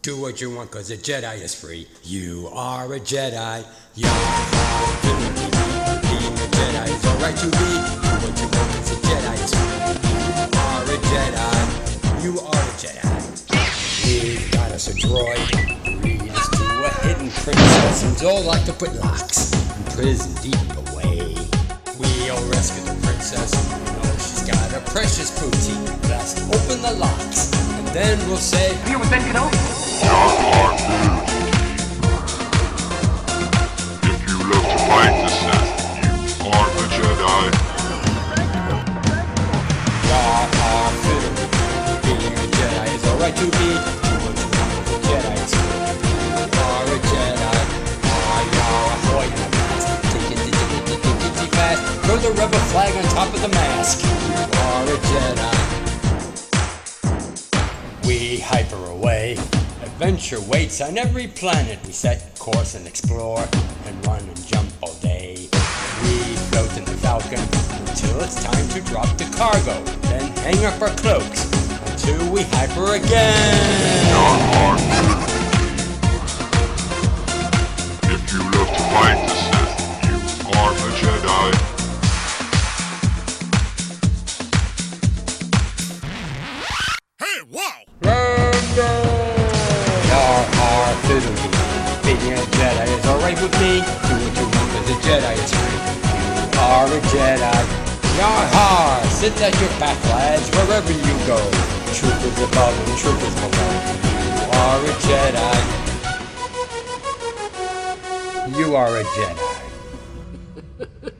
Do what you want, cause a Jedi is free. You are a Jedi. You're ability. Being a Jedi is alright to be. Do what you want, cause a Jedi is free. You are a Jedi. You are a Jedi. We've got us a droid. Lead us to a hidden princess who's all like to put locks in prison deep away. We'll rescue the princess. You know she's got a precious booty. Let's open the locks, and then we'll say, Here with Ben Kenobi. If you live to fight the Sith, you are a Jedi. Being a Jedi is alright to be. Do what you want with a Jedi is free. You are a Jedi. Ahoy, tickety fast. Throw the rebel flag on top of the mask. You are a Jedi. We hyper away. Adventure waits on every planet. We set course and explore, and run and jump all day. We float in the Falcon until it's time to drop the cargo. Then hang up our cloaks until we hyper again. If you live to fight the Sith, you are a Jedi. Hey, wow! Being a Jedi is alright with me. Do what you want with a Jedi is free. You are a Jedi. Yar-har! Sit at your back, lads, wherever you go. Truth is above and truth is below. You are a Jedi. You are a Jedi.